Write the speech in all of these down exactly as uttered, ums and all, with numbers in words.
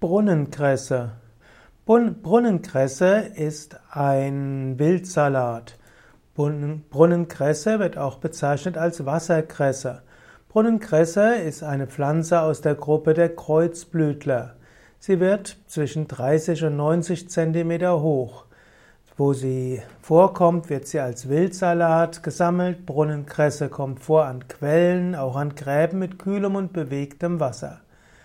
Brunnenkresse. Brun- Brunnenkresse ist ein Wildsalat. Brunnen- Brunnenkresse wird auch bezeichnet als Wasserkresse. Brunnenkresse ist eine Pflanze aus der Gruppe der Kreuzblütler. Sie wird zwischen dreißig und neunzig Zentimeter hoch. Wo sie vorkommt, wird sie als Wildsalat gesammelt. Brunnenkresse kommt vor an Quellen, auch an Gräben mit kühlem und bewegtem Wasser.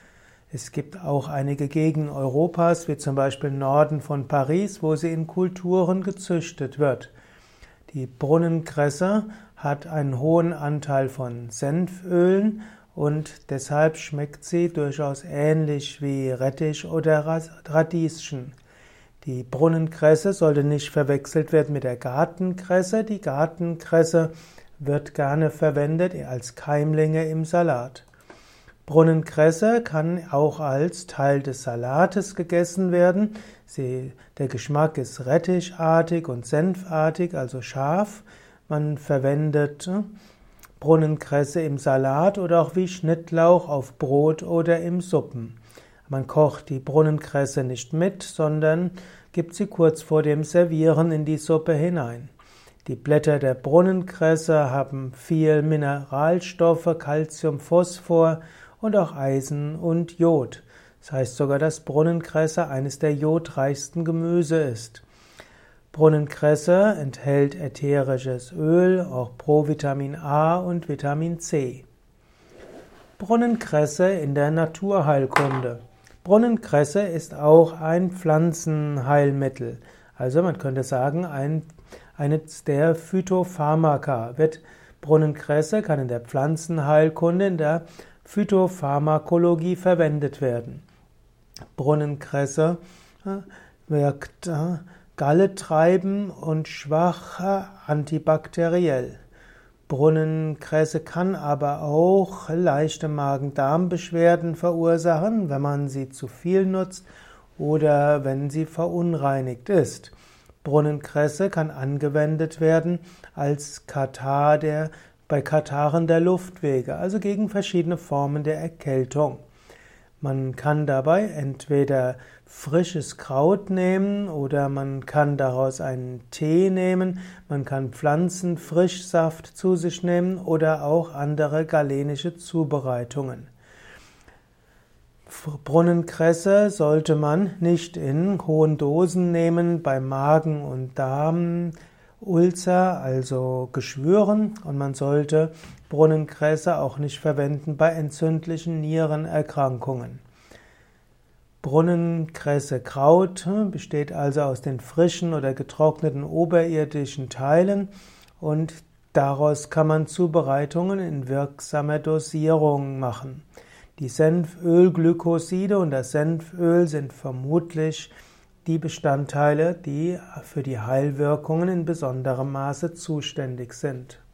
Es gibt auch einige Gegenden Europas, wie zum Beispiel im Norden von Paris, wo sie in Kulturen gezüchtet wird. Die Brunnenkresse hat einen hohen Anteil von Senfölen und deshalb schmeckt sie durchaus ähnlich wie Rettich oder Radieschen. Die Brunnenkresse sollte nicht verwechselt werden mit der Gartenkresse. Die Gartenkresse wird gerne verwendet als Keimlinge im Salat. Brunnenkresse kann auch als Teil des Salates gegessen werden. Sie, der Geschmack ist rettichartig und senfartig, also scharf. Man verwendet Brunnenkresse im Salat oder auch wie Schnittlauch auf Brot oder im Suppen. Man kocht die Brunnenkresse nicht mit, sondern gibt sie kurz vor dem Servieren in die Suppe hinein. Die Blätter der Brunnenkresse haben viel Mineralstoffe, Calcium, Phosphor und auch Eisen und Jod. Das heißt sogar, dass Brunnenkresse eines der jodreichsten Gemüse ist. Brunnenkresse enthält ätherisches Öl, auch Provitamin A und Vitamin C. Brunnenkresse in der Naturheilkunde. Brunnenkresse ist auch ein Pflanzenheilmittel. Also man könnte sagen, ein, eines der Phytopharmaka. Wird Brunnenkresse kann in der Pflanzenheilkunde, in der Phytopharmakologie verwendet werden. Brunnenkresse wirkt Galle treiben und schwach antibakteriell. Brunnenkresse kann aber auch leichte Magen-Darm-Beschwerden verursachen, wenn man sie zu viel nutzt oder wenn sie verunreinigt ist. Brunnenkresse kann angewendet werden als Katar der, bei Kataren der Luftwege, also gegen verschiedene Formen der Erkältung. Man kann dabei entweder frisches Kraut nehmen oder man kann daraus einen Tee nehmen, man kann Pflanzenfrischsaft zu sich nehmen oder auch andere galenische Zubereitungen. Brunnenkresse sollte man nicht in hohen Dosen nehmen bei Magen- und Darmulcer, also Geschwüren, und man sollte Brunnenkresse auch nicht verwenden bei entzündlichen Nierenerkrankungen. Brunnenkresse-Kraut besteht also aus den frischen oder getrockneten oberirdischen Teilen und daraus kann man Zubereitungen in wirksamer Dosierung machen. Die Senfölglykoside und das Senföl sind vermutlich die Bestandteile, die für die Heilwirkungen in besonderem Maße zuständig sind.